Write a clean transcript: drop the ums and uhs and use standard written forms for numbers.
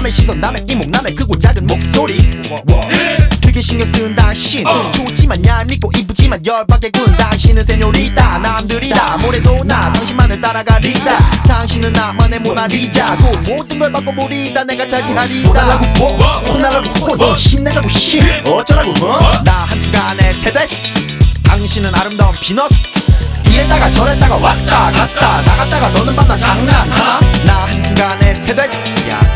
남의 시선 남의 이목 남의 크고 작은 목소리 되게 신경 쓰는 당신 좋지만 얄밉고 이쁘지만 열받게 구는 당신은 세뇨리다 남들이 다 뭐래도 나 당신만을 따라가리다 당신은 나만의 모나리자고 모든 걸 바꿔버리다 내가 차지하리다 혼나라고 혼나라고 힘내자고 힘 어쩌라고 나 한순간에 새됐어 당신은 아름다운 피너스 이랬다가 저랬다가 왔다 갔다 나갔다가 너는 만나 장난하나 나 한순간에 새됐어